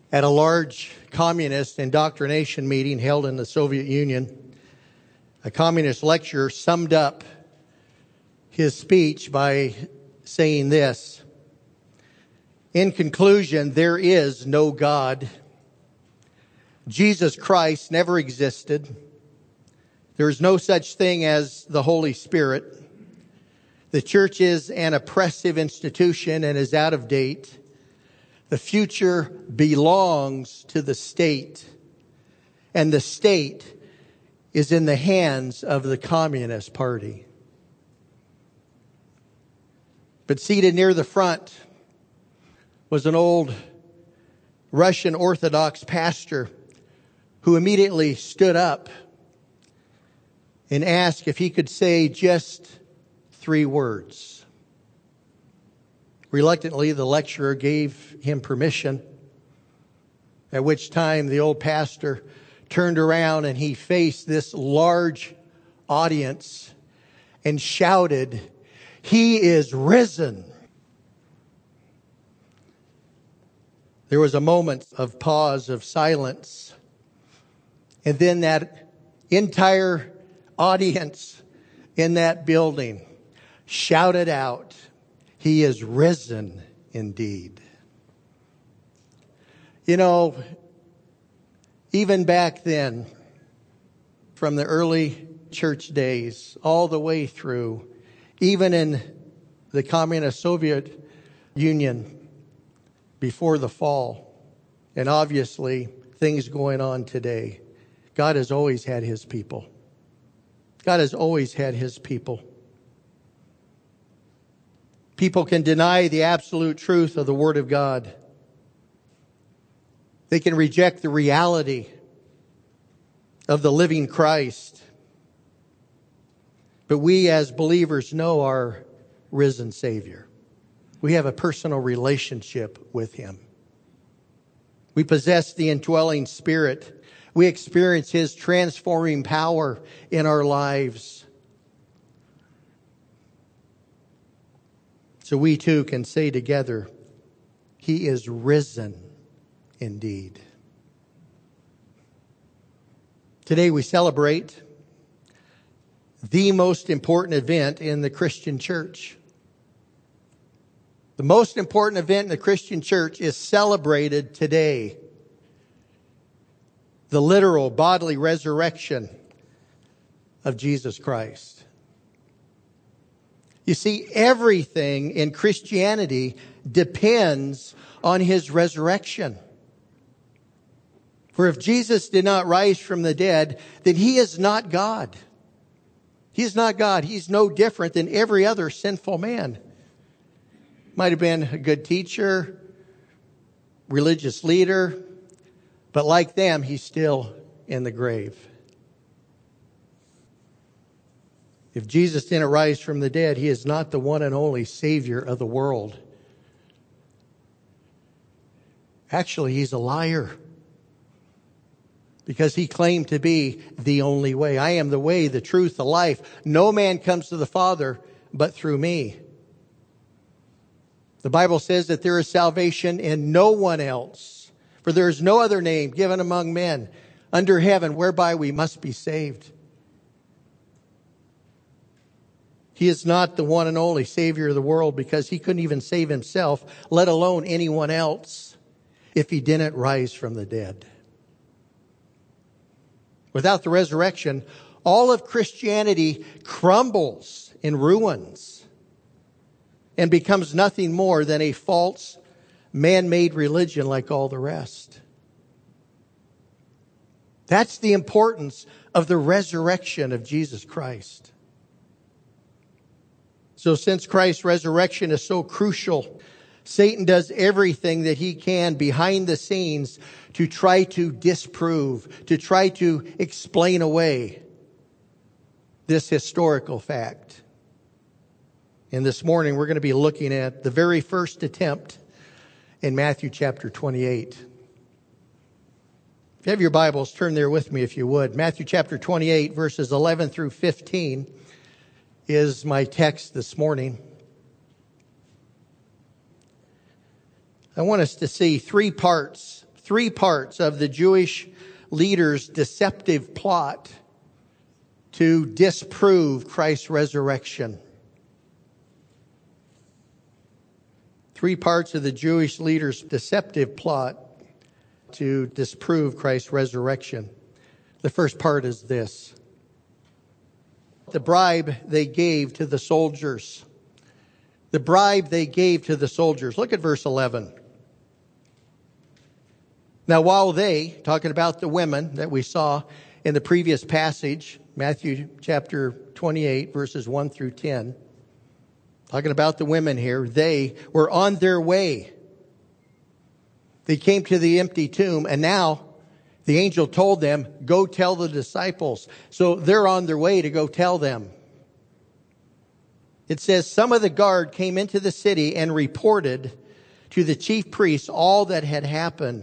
At a large communist indoctrination meeting held in the Soviet Union, a communist lecturer summed up his speech by saying this: "In conclusion, there is no God. Jesus Christ never existed. There is no such thing as the Holy Spirit. The church is an oppressive institution and is out of date. The future belongs to the state, and the state is in the hands of the Communist Party." But seated near the front was an old Russian Orthodox pastor who immediately stood up and asked if he could say just 3 words. Reluctantly, the lecturer gave him permission, at which time the old pastor turned around and he faced this large audience and shouted, "He is risen." There was a moment of pause, of silence, and then that entire audience in that building shouted out, "He is risen indeed." You know, even back then, from the early church days all the way through, even in the communist Soviet Union before the fall, and obviously things going on today, God has always had His people. God has always had His people. People can deny the absolute truth of the Word of God. They can reject the reality of the living Christ. But we as believers know our risen Savior. We have a personal relationship with Him. We possess the indwelling Spirit. We experience His transforming power in our lives. So we too can say together, He is risen indeed. Today we celebrate the most important event in the Christian church. The most important event in the Christian church is celebrated today. The literal bodily resurrection of Jesus Christ. You see, everything in Christianity depends on His resurrection. For if Jesus did not rise from the dead, then He is not God. He is not God. He's no different than every other sinful man. Might have been a good teacher, religious leader, but like them, He's still in the grave. If Jesus didn't rise from the dead, He is not the one and only Savior of the world. Actually, He's a liar. Because He claimed to be the only way. I am the way, the truth, the life. No man comes to the Father but through me. The Bible says that there is salvation in no one else. For there is no other name given among men under heaven whereby we must be saved. He is not the one and only Savior of the world because He couldn't even save Himself, let alone anyone else, if He didn't rise from the dead. Without the resurrection, all of Christianity crumbles in ruins and becomes nothing more than a false, man-made religion like all the rest. That's the importance of the resurrection of Jesus Christ. So since Christ's resurrection is so crucial, Satan does everything that he can behind the scenes to try to disprove, to try to explain away this historical fact. And this morning we're going to be looking at the very first attempt in Matthew chapter 28. If you have your Bibles, turn there with me if you would. Matthew chapter 28, verses 11 through 15 is my text this morning. I want us to see three three parts of the Jewish leaders' deceptive plot to disprove Christ's resurrection. Three parts of the Jewish leaders' deceptive plot to disprove Christ's resurrection. The first part is this: the bribe they gave to the soldiers. The bribe they gave to the soldiers. Look at verse 11. Now, while they, talking about the women that we saw in the previous passage, Matthew chapter 28, verses 1 through 10, talking about the women here, they were on their way. They came to the empty tomb, and now the angel told them, go tell the disciples. So they're on their way to go tell them. It says, some of the guard came into the city and reported to the chief priests all that had happened.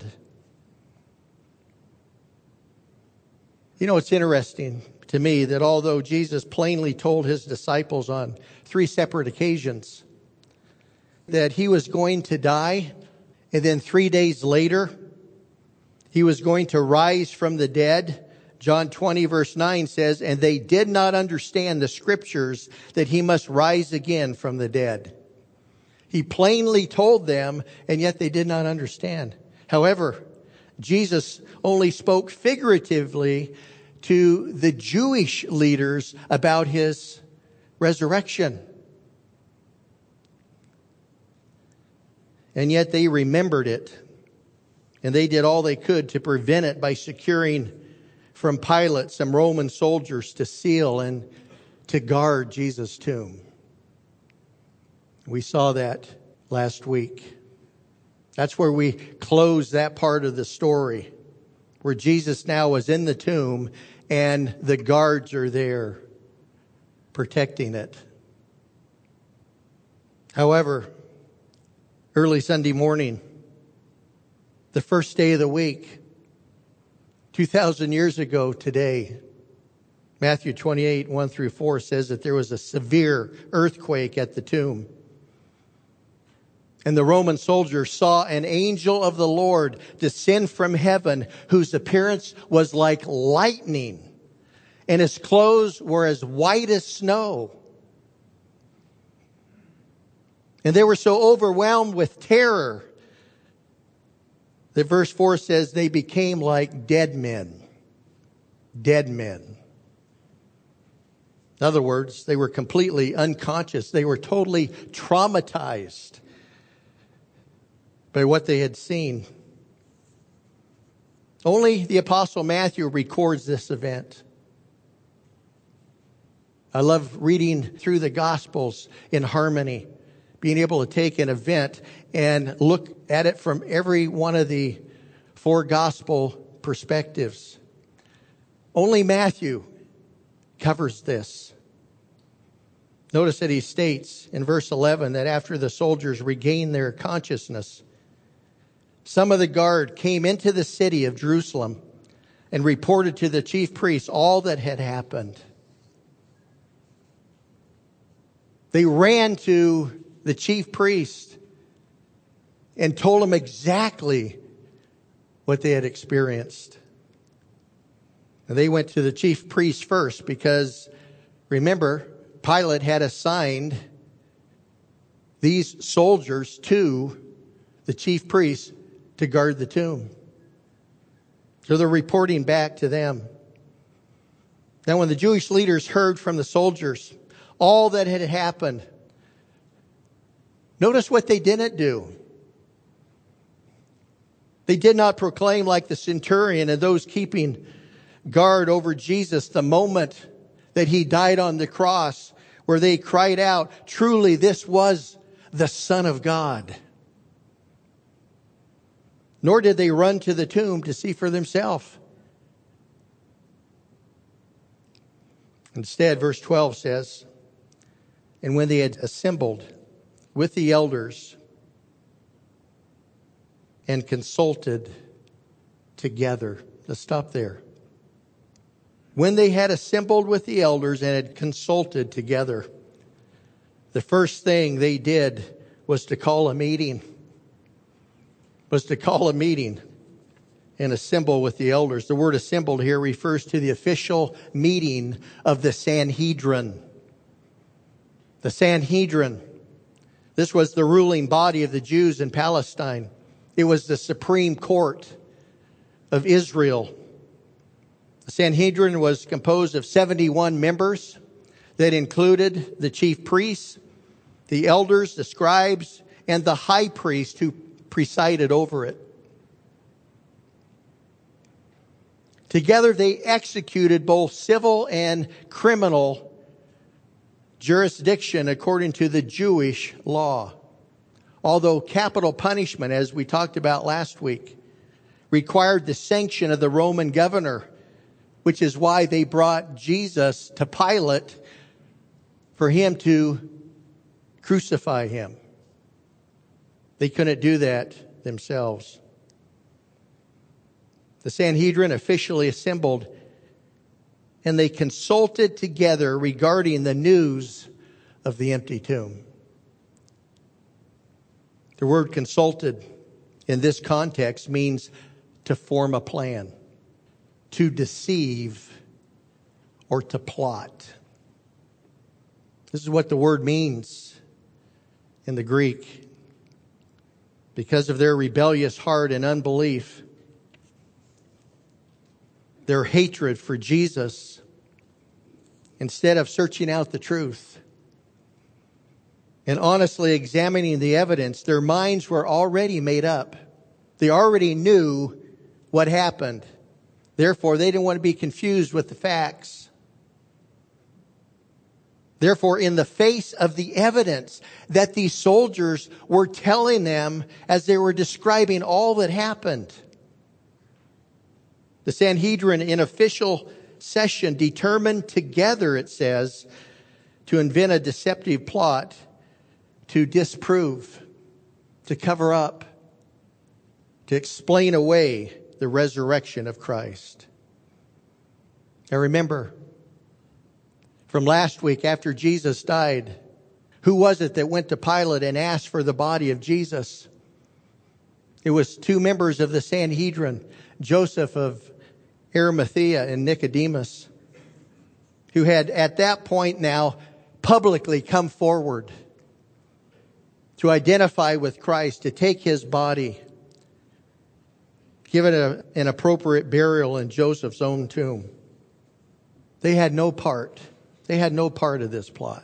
You know, it's interesting to me that although Jesus plainly told his disciples on 3 separate occasions that he was going to die, and then 3 days later, he was going to rise from the dead. John 20 verse 9 says, and they did not understand the scriptures that he must rise again from the dead. He plainly told them, and yet they did not understand. However, Jesus only spoke figuratively to the Jewish leaders about his resurrection. And yet they remembered it. And they did all they could to prevent it by securing from Pilate some Roman soldiers to seal and to guard Jesus' tomb. We saw that last week. That's where we close that part of the story, where Jesus now is in the tomb and the guards are there protecting it. However, early Sunday morning, the first day of the week, 2,000 years ago today, Matthew 28, 1 through 4 says that there was a severe earthquake at the tomb. And the Roman soldiers saw an angel of the Lord descend from heaven, whose appearance was like lightning, and his clothes were as white as snow. And they were so overwhelmed with terror that verse 4 says they became like dead men. Dead men. In other words, they were completely unconscious. They were totally traumatized by what they had seen. Only the Apostle Matthew records this event. I love reading through the Gospels in harmony, being able to take an event and look at it from every one of the 4 gospel perspectives. Only Matthew covers this. Notice that he states in verse 11 that after the soldiers regained their consciousness, some of the guard came into the city of Jerusalem and reported to the chief priests all that had happened. They ran to the chief priest and told him exactly what they had experienced. And they went to the chief priest first because, remember, Pilate had assigned these soldiers to the chief priests to guard the tomb. So they're reporting back to them. Now, when the Jewish leaders heard from the soldiers all that had happened, notice what they didn't do. They did not proclaim like the centurion and those keeping guard over Jesus the moment that he died on the cross, where they cried out, truly this was the Son of God. Nor did they run to the tomb to see for themselves. Instead, verse 12 says, and when they had assembled with the elders and consulted together. Let's stop there. When they had assembled with the elders and had consulted together, the first thing they did was to call a meeting. and assemble with the elders. The word assembled here refers to the official meeting of the Sanhedrin. The Sanhedrin. This was the ruling body of the Jews in Palestine. It was the supreme court of Israel. The Sanhedrin was composed of 71 members that included the chief priests, the elders, the scribes, and the high priest who presided over it. Together they executed both civil and criminal jurisdiction according to the Jewish law. Although capital punishment, as we talked about last week, required the sanction of the Roman governor, which is why they brought Jesus to Pilate for him to crucify him. They couldn't do that themselves. The Sanhedrin officially assembled and they consulted together regarding the news of the empty tomb. The word consulted in this context means to form a plan, to deceive, or to plot. This is what the word means in the Greek. Because of their rebellious heart and unbelief, their hatred for Jesus, instead of searching out the truth and honestly examining the evidence, their minds were already made up. They already knew what happened. Therefore, they didn't want to be confused with the facts. Therefore, in the face of the evidence that these soldiers were telling them as they were describing all that happened, the Sanhedrin in official session determined together, it says, to invent a deceptive plot to disprove, to cover up, to explain away the resurrection of Christ. Now remember, from last week after Jesus died, who was it that went to Pilate and asked for the body of Jesus? It was two members of the Sanhedrin, Joseph of Arimathea and Nicodemus, who had at that point now publicly come forward to identify with Christ, to take his body, give it an appropriate burial in Joseph's own tomb. They had no part. They had no part of this plot.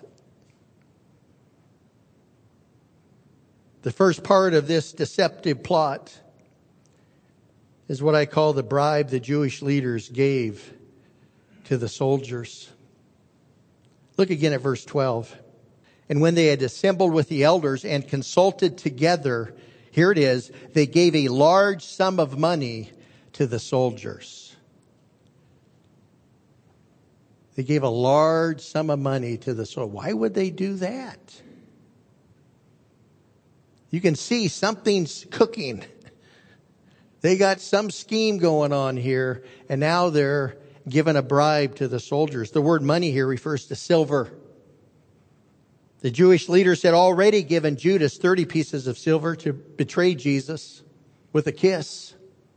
The first part of this deceptive plot is what I call the bribe the Jewish leaders gave to the soldiers. Look again at verse 12. And when they had assembled with the elders and consulted together, here it is, they gave a large sum of money to the soldiers. They gave a large sum of money to the soldiers. Why would they do that? You can see something's cooking. They got some scheme going on here, and now they're giving a bribe to the soldiers. The word money here refers to silver. The Jewish leaders had already given Judas 30 pieces of silver to betray Jesus with a kiss.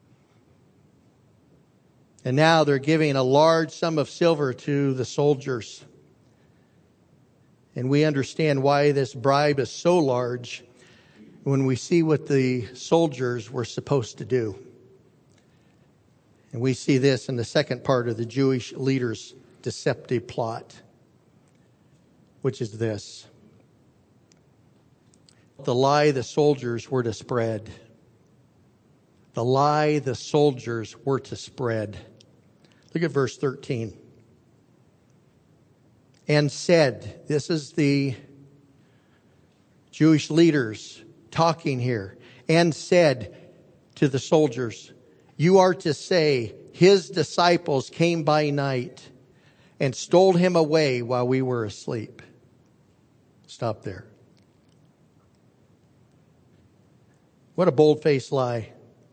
And now they're giving a large sum of silver to the soldiers. And we understand why this bribe is so large when we see what the soldiers were supposed to do. And we see this in the second part of the Jewish leaders' deceptive plot, which is this. The lie the soldiers were to spread. The lie the soldiers were to spread. Look at verse 13. And said, this is the Jewish leaders talking here, and said to the soldiers, you are to say, his disciples came by night and stole him away while we were asleep. Stop there. What a bold-faced lie.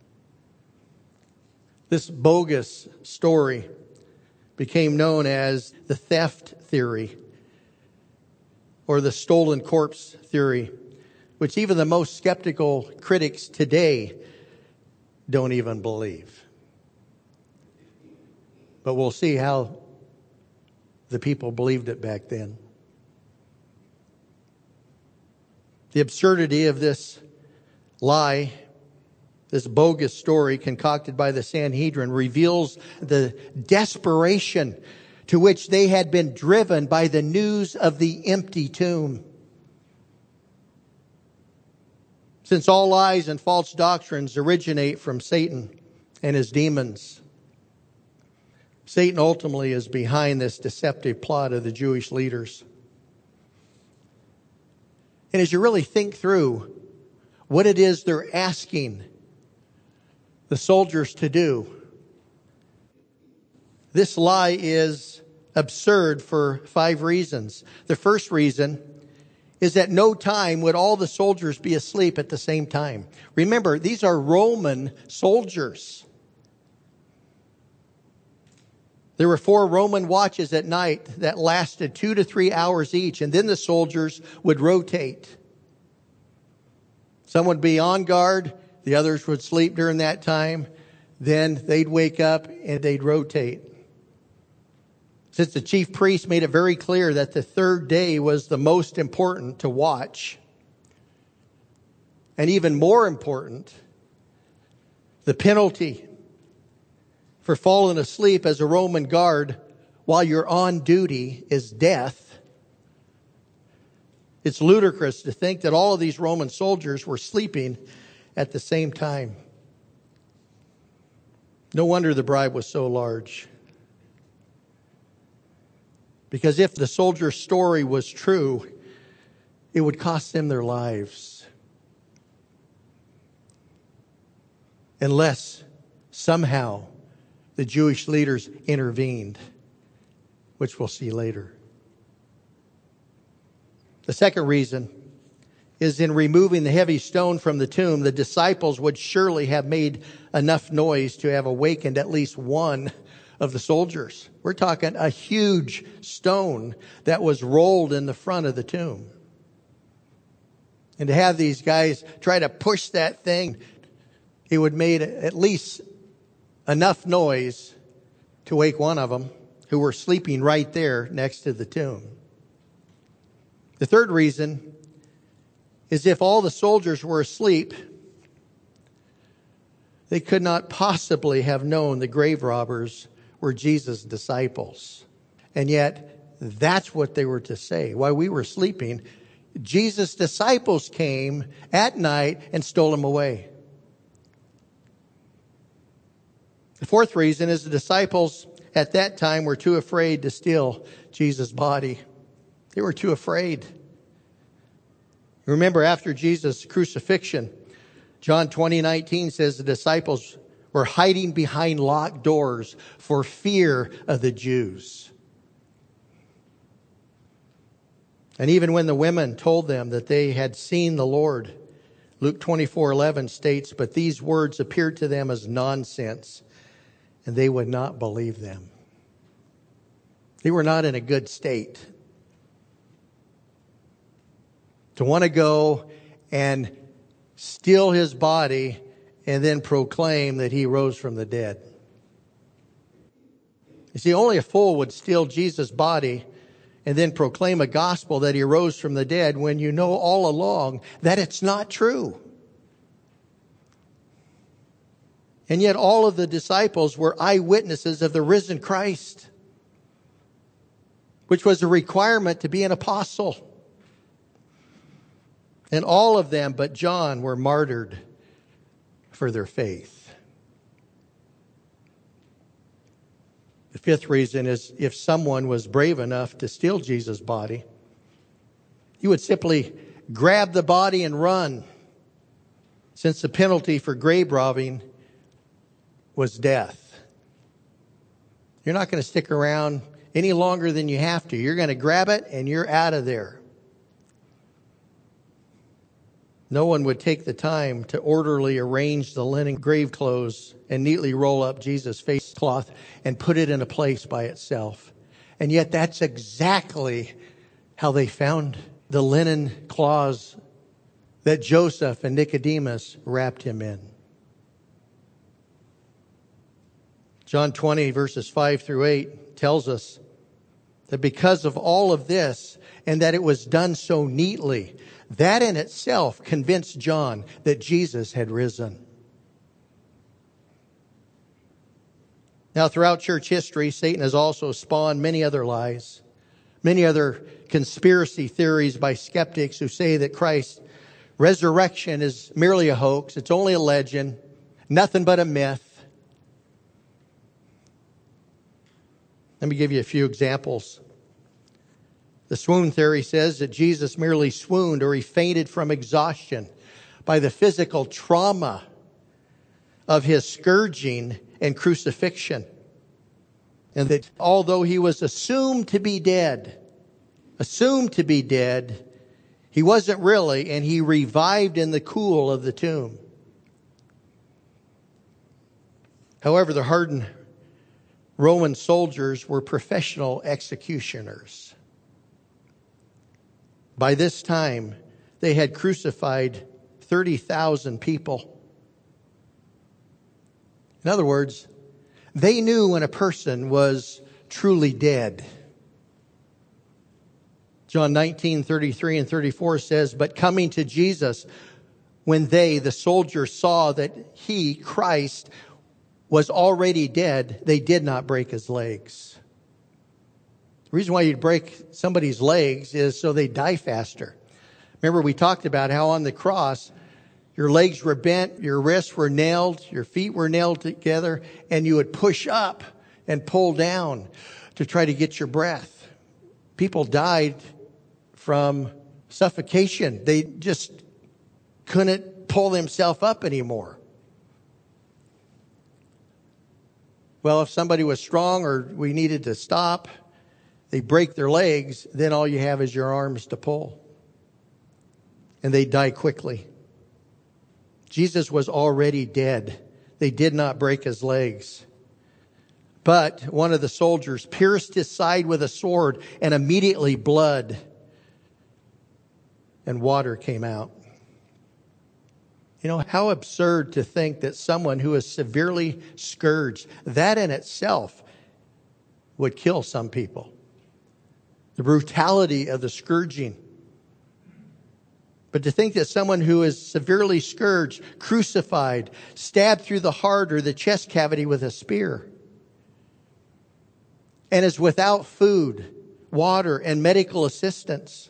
This bogus story became known as the theft theory or the stolen corpse theory, which even the most skeptical critics today don't even believe. But we'll see how the people believed it back then. The absurdity of this lie, this bogus story concocted by the Sanhedrin, reveals the desperation to which they had been driven by the news of the empty tomb. Since all lies and false doctrines originate from Satan and his demons, Satan ultimately is behind this deceptive plot of the Jewish leaders. And as you really think through what it is they're asking the soldiers to do, this lie is absurd for 5 reasons. The first reason is at no time would all the soldiers be asleep at the same time. Remember, these are Roman soldiers. There were 4 Roman watches at night that lasted 2 to 3 hours each, and then the soldiers would rotate. Some would be on guard, the others would sleep during that time, then they'd wake up and they'd rotate. Since the chief priest made it very clear that the 3rd day was the most important to watch, and even more important, the penalty for falling asleep as a Roman guard while you're on duty is death. It's ludicrous to think that all of these Roman soldiers were sleeping at the same time. No wonder the bribe was so large. Because if the soldier's story was true, it would cost them their lives. Unless somehow the Jewish leaders intervened, which we'll see later. The second reason is in removing the heavy stone from the tomb, the disciples would surely have made enough noise to have awakened at least one of the soldiers. We're talking a huge stone that was rolled in the front of the tomb. And to have these guys try to push that thing, it would made at least enough noise to wake one of them who were sleeping right there next to the tomb. The third reason is if all the soldiers were asleep, they could not possibly have known the grave robbers were Jesus' disciples. And yet, that's what they were to say. While we were sleeping, Jesus' disciples came at night and stole him away. The fourth reason is the disciples at that time were too afraid to steal Jesus' body. They were too afraid. Remember, after Jesus' crucifixion, John 20:19 says the disciples were hiding behind locked doors for fear of the Jews. And even when the women told them that they had seen the Lord, Luke 24:11 states, but these words appeared to them as nonsense, and they would not believe them. They were not in a good state to want to go and steal his body and then proclaim that he rose from the dead. You see, only a fool would steal Jesus' body and then proclaim a gospel that he rose from the dead when you know all along that it's not true. And yet all of the disciples were eyewitnesses of the risen Christ, which was a requirement to be an apostle. And all of them but John were martyred for their faith. The fifth reason is if someone was brave enough to steal Jesus' body, he would simply grab the body and run, since the penalty for grave robbing was death. You're not going to stick around any longer than you have to. You're going to grab it and you're out of there. No one would take the time to orderly arrange the linen grave clothes and neatly roll up Jesus' face cloth and put it in a place by itself. And yet that's exactly how they found the linen cloths that Joseph and Nicodemus wrapped him in. John 20 verses 5 through 8 tells us that because of all of this and that it was done so neatly, that in itself convinced John that Jesus had risen. Now, throughout church history, Satan has also spawned many other lies, many other conspiracy theories by skeptics who say that Christ's resurrection is merely a hoax. It's only a legend, nothing but a myth. Let me give you a few examples. The swoon theory says that Jesus merely swooned or he fainted from exhaustion by the physical trauma of his scourging and crucifixion. And that although he was assumed to be dead, he wasn't really, and he revived in the cool of the tomb. However, the hardened Roman soldiers were professional executioners. By this time, they had crucified 30,000 people. In other words, they knew when a person was truly dead. John 19:33 and 34 says, "But coming to Jesus, when they, the soldiers, saw that he, Christ, was already dead, they did not break his legs." The reason why you'd break somebody's legs is so they die faster. Remember, we talked about how on the cross, your legs were bent, your wrists were nailed, your feet were nailed together, and you would push up and pull down to try to get your breath. People died from suffocation. They just couldn't pull themselves up anymore. Well, if somebody was strong or we needed to stop, they break their legs, then all you have is your arms to pull. And they die quickly. Jesus was already dead. They did not break his legs. But one of the soldiers pierced his side with a sword, and immediately blood and water came out. You know, how absurd to think that someone who is severely scourged, that in itself would kill some people. The brutality of the scourging. But to think that someone who is severely scourged, crucified, stabbed through the heart or the chest cavity with a spear, and is without food, water, and medical assistance,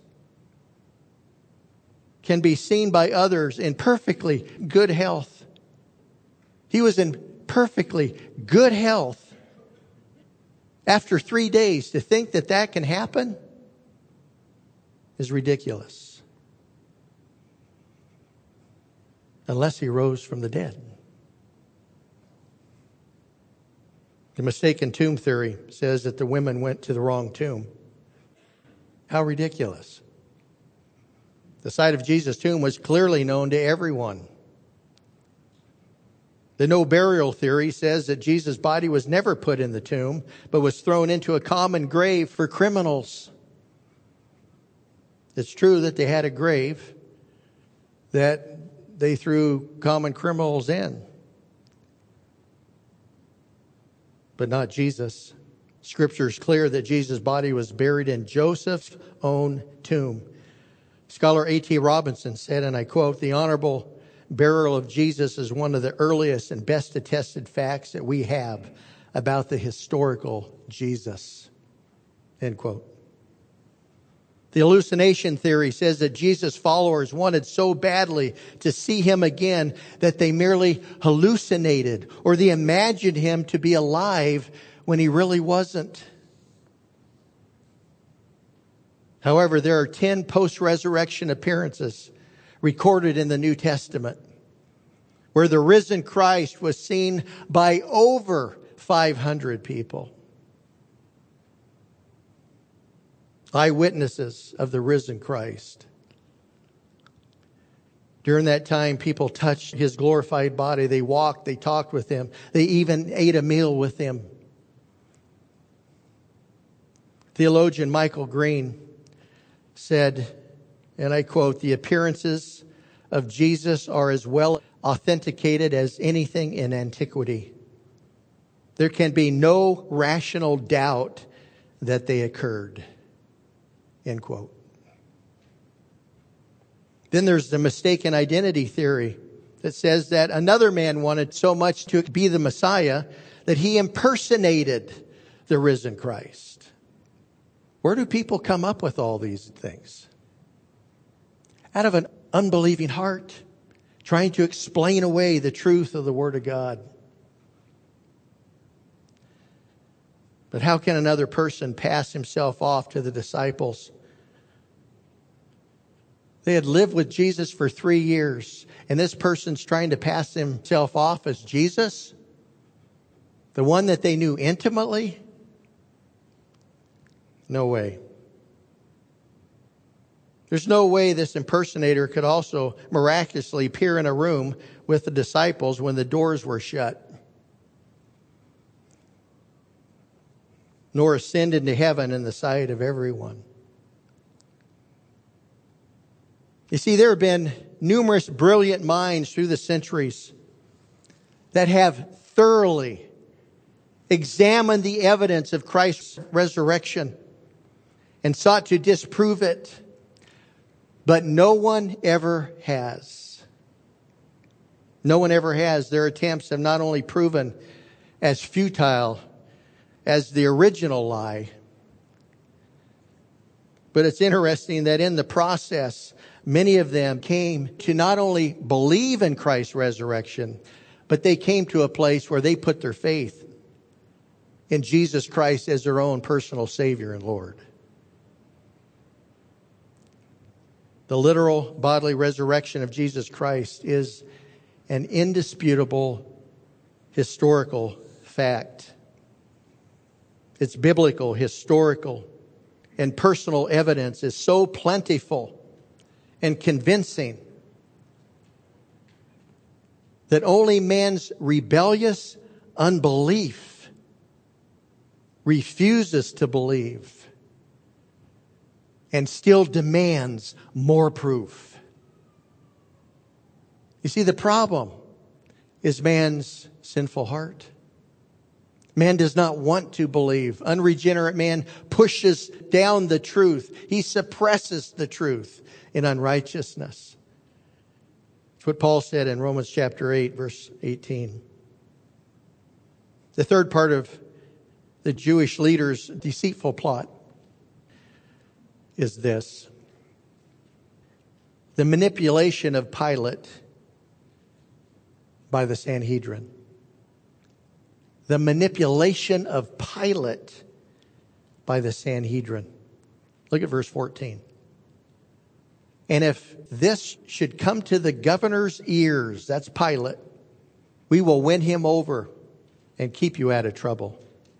can be seen by others in perfectly good health. He was in perfectly good health. After 3 days, to think that that can happen is ridiculous. Unless he rose from the dead. The mistaken tomb theory says that the women went to the wrong tomb. How ridiculous. The site of Jesus' tomb was clearly known to everyone. The no burial theory says that Jesus' body was never put in the tomb, but was thrown into a common grave for criminals. It's true that they had a grave that they threw common criminals in, but not Jesus. Scripture is clear that Jesus' body was buried in Joseph's own tomb. Scholar A.T. Robinson said, and I quote, "The honorable burial of Jesus is one of the earliest and best attested facts that we have about the historical Jesus." End quote. The hallucination theory says that Jesus' followers wanted so badly to see him again that they merely hallucinated or they imagined him to be alive when he really wasn't. However, there are 10 post-resurrection appearances recorded in the New Testament where the risen Christ was seen by over 500 people. Eyewitnesses of the risen Christ. During that time, people touched his glorified body. They walked, they talked with him. They even ate a meal with him. Theologian Michael Green said, and I quote, "The appearances of Jesus are as well authenticated as anything in antiquity. there can be no rational doubt that they occurred. End quote. Then there's the mistaken identity theory that says that another man wanted so much to be the Messiah that he impersonated the risen Christ. Where do people come up with all these things? Out of an unbelieving heart, trying to explain away the truth of the Word of God. But how can another person pass himself off to the disciples? They had lived with Jesus for 3 years, and this person's trying to pass himself off as Jesus, the one that they knew intimately? No way. There's no way this impersonator could also miraculously appear in a room with the disciples when the doors were shut, nor ascend into heaven in the sight of everyone. You see, there have been numerous brilliant minds through the centuries that have thoroughly examined the evidence of Christ's resurrection and sought to disprove it, but no one ever has. No one ever has. Their attempts have not only proven as futile as the original lie, but it's interesting that in the process, many of them came to not only believe in Christ's resurrection, but they came to a place where they put their faith in Jesus Christ as their own personal Savior and Lord. The literal bodily resurrection of Jesus Christ is an indisputable historical fact. Its biblical, historical, and personal evidence is so plentiful and convincing that only man's rebellious unbelief refuses to believe and still demands more proof. You see, the problem is man's sinful heart. Man does not want to believe. Unregenerate man pushes down the truth. He suppresses the truth in unrighteousness. That's what Paul said in Romans chapter 8, verse 18. The third part of the Jewish leaders' deceitful plot is this: the manipulation of Pilate by the Sanhedrin. The manipulation of Pilate by the Sanhedrin. Look at verse 14. And if this should come to the governor's ears, that's Pilate, we will win him over and keep you out of trouble.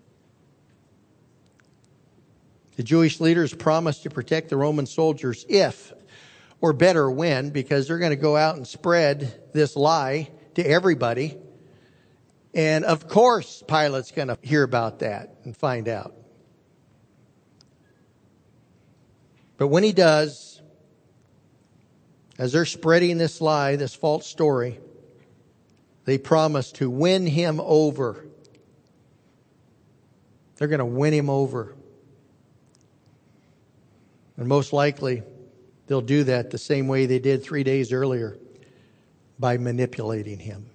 The Jewish leaders promised to protect the Roman soldiers if, or better when, because they're going to go out and spread this lie to everybody. And of course, Pilate's going to hear about that and find out. But when he does, as they're spreading this lie, this false story, they promise to win him over. They're going to win him over. And most likely, they'll do that the same way they did 3 days earlier, by manipulating him.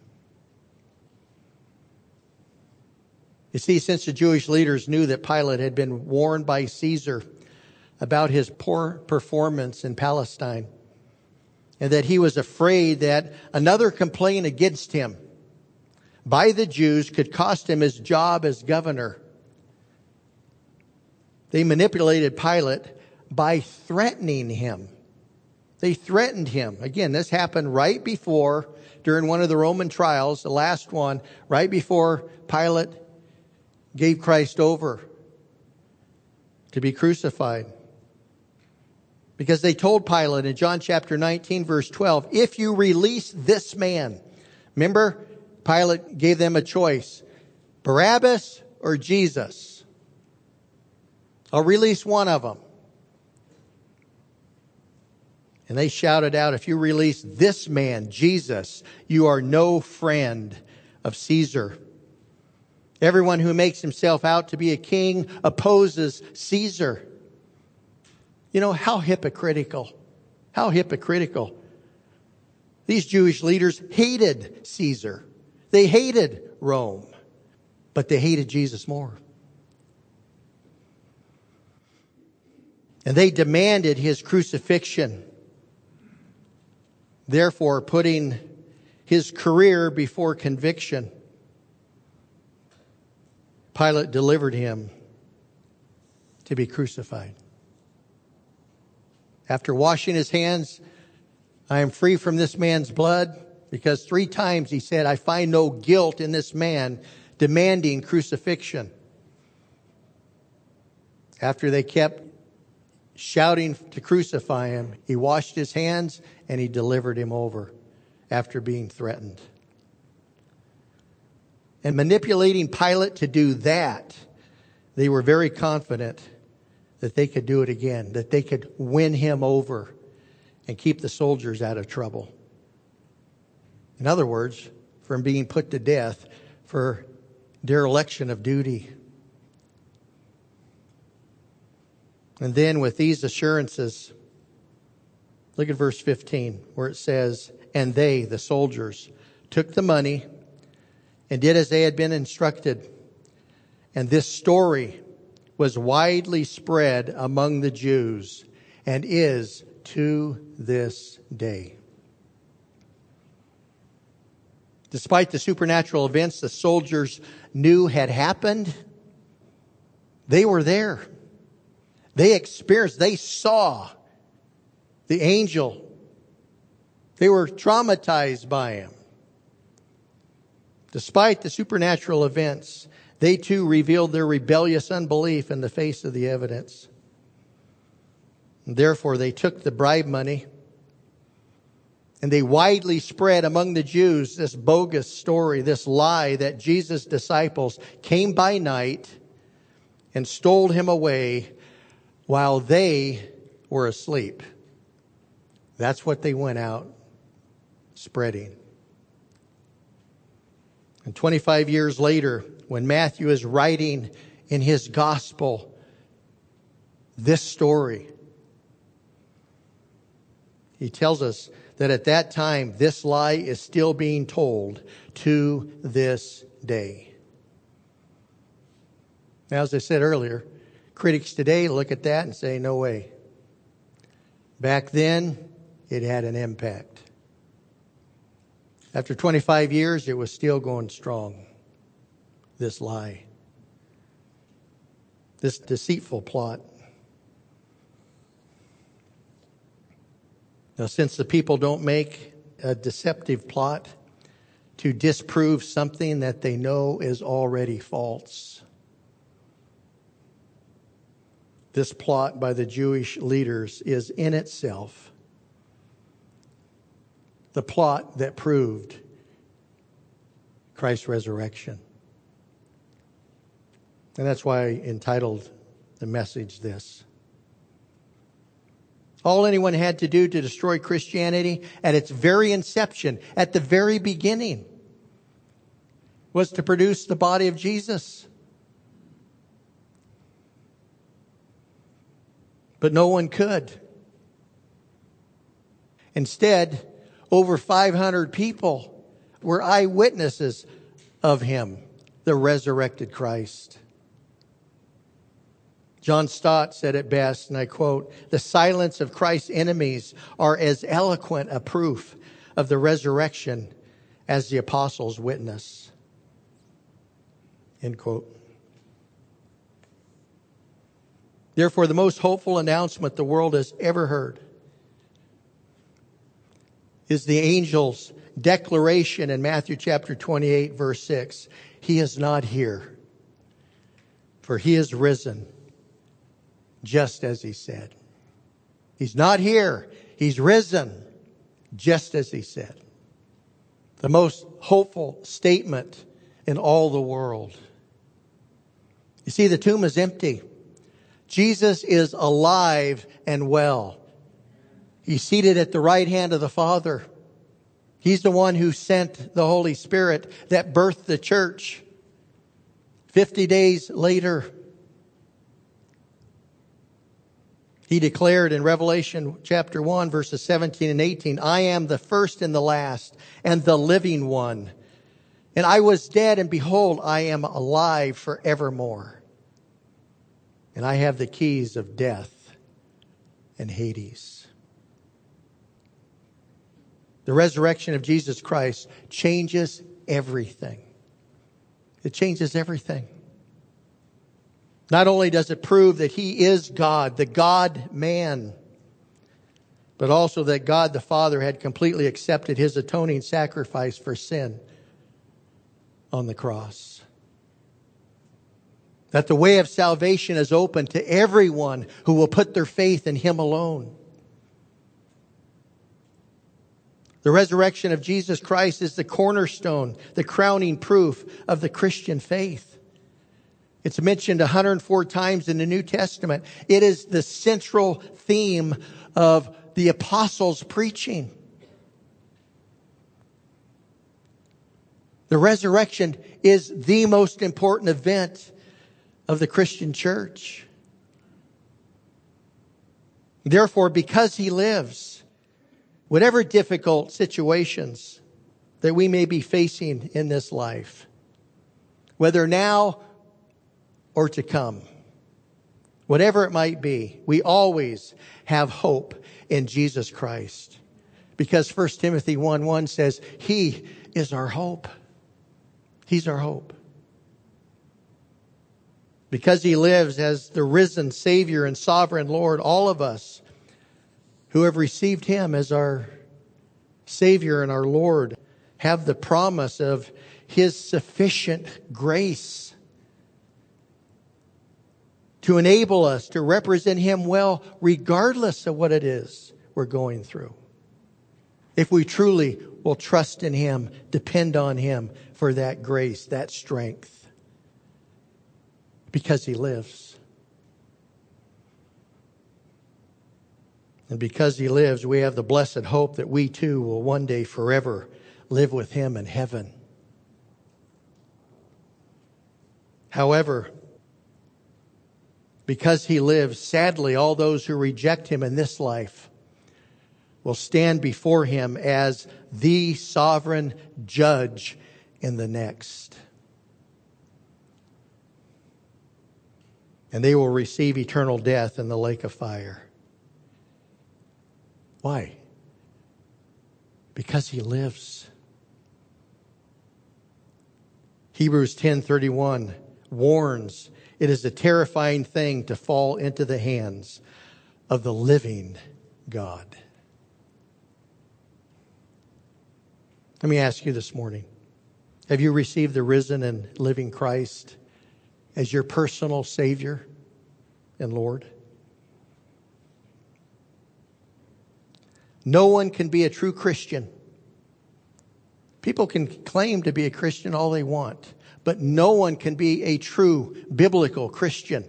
You see, since the Jewish leaders knew that Pilate had been warned by Caesar about his poor performance in Palestine, and that he was afraid that another complaint against him by the Jews could cost him his job as governor, they manipulated Pilate by threatening him. They threatened him. Again, this happened right before, during one of the Roman trials, the last one, right before Pilate gave Christ over to be crucified. Because they told Pilate in John chapter 19, verse 12, if you release this man. Remember, Pilate gave them a choice: Barabbas or Jesus. I'll release one of them. And they shouted out, if you release this man, Jesus, you are no friend of Caesar. Everyone who makes himself out to be a king opposes Caesar. You know, how hypocritical. How hypocritical. These Jewish leaders hated Caesar. They hated Rome. But they hated Jesus more. And they demanded his crucifixion. Therefore, putting his career before conviction. Pilate delivered him to be crucified. After washing his hands, I am free from this man's blood, because 3 times he said, I find no guilt in this man, demanding crucifixion. After they kept shouting to crucify him, he washed his hands and he delivered him over after being threatened. And manipulating Pilate to do that, they were very confident that they could do it again, that they could win him over and keep the soldiers out of trouble. In other words, from being put to death for dereliction of duty. And then with these assurances, look at verse 15, where it says, and they, the soldiers, took the money and did as they had been instructed. And this story was widely spread among the Jews and is to this day. Despite the supernatural events the soldiers knew had happened, they were there. They experienced, they saw the angel. They were traumatized by him. Despite the supernatural events, they too revealed their rebellious unbelief in the face of the evidence. And therefore, they took the bribe money and they widely spread among the Jews this bogus story, this lie that Jesus' disciples came by night and stole him away while they were asleep. That's what they went out spreading. And 25 years later, when Matthew is writing in his gospel this story, he tells us that at that time, this lie is still being told to this day. Now, as I said earlier, critics today look at that and say, no way. Back then, it had an impact. After 25 years, it was still going strong. This lie. This deceitful plot. Now, since the people don't make a deceptive plot to disprove something that they know is already false, this plot by the Jewish leaders is in itself the plot that proved Christ's resurrection. And that's why I entitled the message this. All anyone had to do to destroy Christianity at its very inception, at the very beginning, was to produce the body of Jesus. But no one could. Instead, over 500 people were eyewitnesses of him, the resurrected Christ. John Stott said it best, and I quote, "The silence of Christ's enemies are as eloquent a proof of the resurrection as the apostles' witness." End quote. Therefore, the most hopeful announcement the world has ever heard is the angel's declaration in Matthew chapter 28, verse 6. He is not here, for he is risen, just as he said. He's not here. He's risen, just as he said. The most hopeful statement in all the world. You see, the tomb is empty. Jesus is alive and well. He's seated at the right hand of the Father. He's the one who sent the Holy Spirit that birthed the church. 50 days later, he declared in Revelation chapter 1, verses 17 and 18, I am the first and the last and the living one. And I was dead, and behold, I am alive forevermore. And I have the keys of death and Hades. The resurrection of Jesus Christ changes everything. It changes everything. Not only does it prove that He is God, the God-man, but also that God the Father had completely accepted His atoning sacrifice for sin on the cross. That the way of salvation is open to everyone who will put their faith in Him alone. The resurrection of Jesus Christ is the cornerstone, the crowning proof of the Christian faith. It's mentioned 104 times in the New Testament. It is the central theme of the apostles' preaching. The resurrection is the most important event of the Christian church. Therefore, because He lives, whatever difficult situations that we may be facing in this life, whether now or to come, whatever it might be, we always have hope in Jesus Christ. Because 1 Timothy 1:1 says, He is our hope. He's our hope. Because He lives as the risen Savior and sovereign Lord, all of us who have received Him as our Savior and our Lord have the promise of His sufficient grace to enable us to represent Him well, regardless of what it is we're going through. If we truly will trust in Him, depend on Him for that grace, that strength, because He lives. And because He lives, we have the blessed hope that we too will one day forever live with Him in heaven. However, because He lives, sadly, all those who reject Him in this life will stand before Him as the sovereign judge in the next. And they will receive eternal death in the lake of fire. Why? Because He lives. Hebrews 10:31 warns, it is a terrifying thing to fall into the hands of the living God. Let me ask you this morning, have you received the risen and living Christ as your personal Savior and Lord? No one can be a true Christian. People can claim to be a Christian all they want, but no one can be a true biblical Christian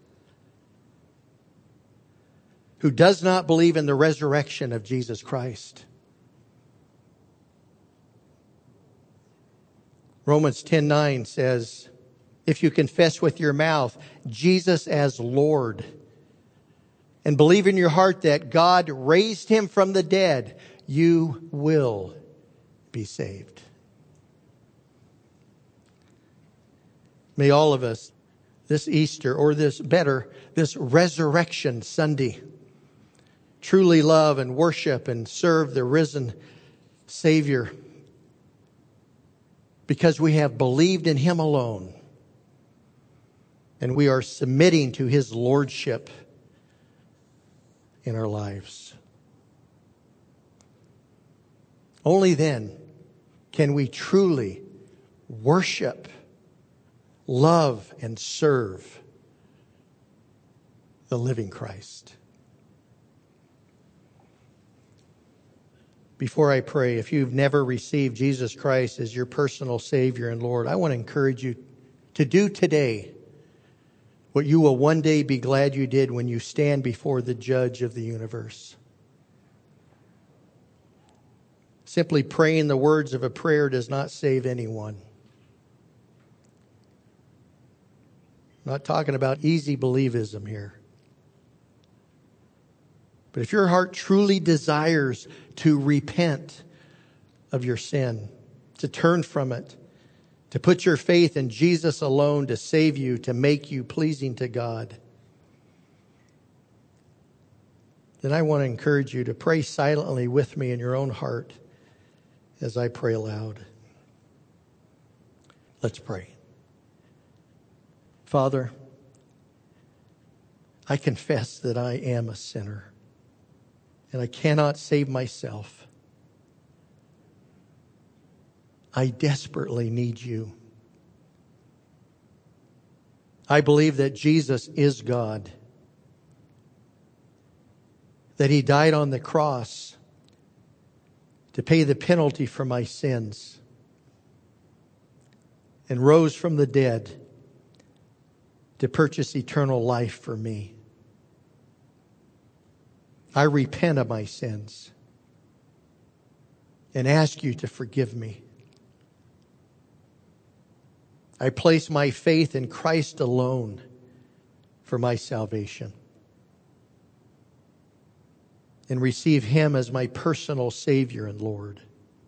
who does not believe in the resurrection of Jesus Christ. Romans 10:9 says, if you confess with your mouth Jesus as Lord and believe in your heart that God raised Him from the dead, you will be saved. May all of us this Easter, or this Resurrection Sunday, truly love and worship and serve the risen Savior, because we have believed in Him alone and we are submitting to His lordship in our lives. Only then can we truly worship, love, and serve the living Christ. Before I pray, if you've never received Jesus Christ as your personal Savior and Lord, I want to encourage you to do today what you will one day be glad you did when you stand before the Judge of the universe. Simply praying the words of a prayer does not save anyone. I'm not talking about easy believism here. But if your heart truly desires to repent of your sin, to turn from it, to put your faith in Jesus alone to save you, to make you pleasing to God, then I want to encourage you to pray silently with me in your own heart as I pray aloud. Let's pray. Father, I confess that I am a sinner and I cannot save myself. I desperately need you. I believe that Jesus is God, that he died on the cross to pay the penalty for my sins and rose from the dead to purchase eternal life for me. I repent of my sins and ask you to forgive me. I place my faith in Christ alone for my salvation and receive him as my personal Savior and Lord.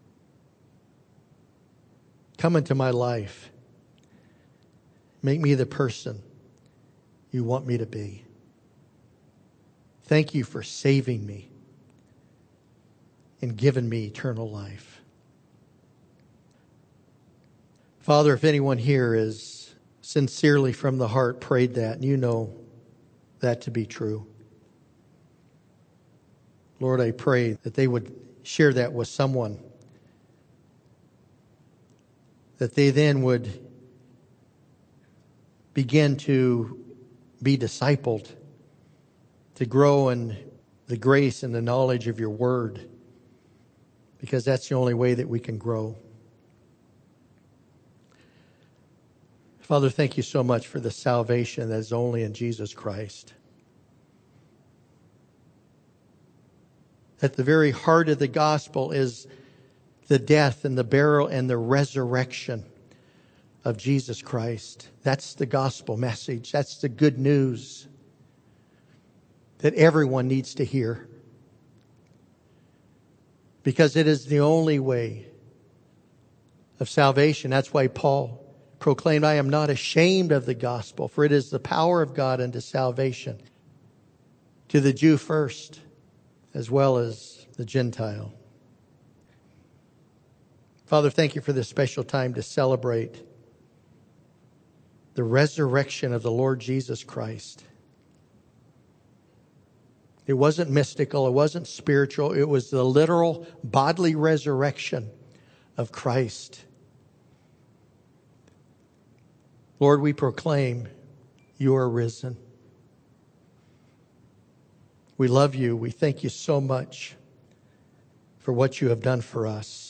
Come into my life. Make me the person you want me to be. Thank you for saving me and giving me eternal life. Father, if anyone here is sincerely from the heart prayed that, and you know that to be true, Lord, I pray that they would share that with someone, that they then would begin to be discipled, to grow in the grace and the knowledge of your word, because that's the only way that we can grow. Father, thank you so much for the salvation that is only in Jesus Christ. At the very heart of the gospel is the death and the burial and the resurrection of Jesus Christ. That's the gospel message. That's the good news that everyone needs to hear, because it is the only way of salvation. That's why Paul proclaimed, I am not ashamed of the gospel, for it is the power of God unto salvation, to the Jew first, as well as the Gentile. Father, thank you for this special time to celebrate the resurrection of the Lord Jesus Christ. It wasn't mystical, it wasn't spiritual, it was the literal bodily resurrection of Christ. Lord, we proclaim you are risen. We love you. We thank you so much for what you have done for us.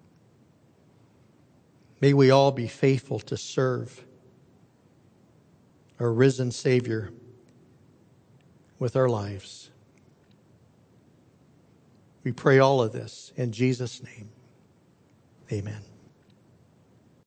May we all be faithful to serve our risen Savior with our lives. We pray all of this in Jesus' name. Amen.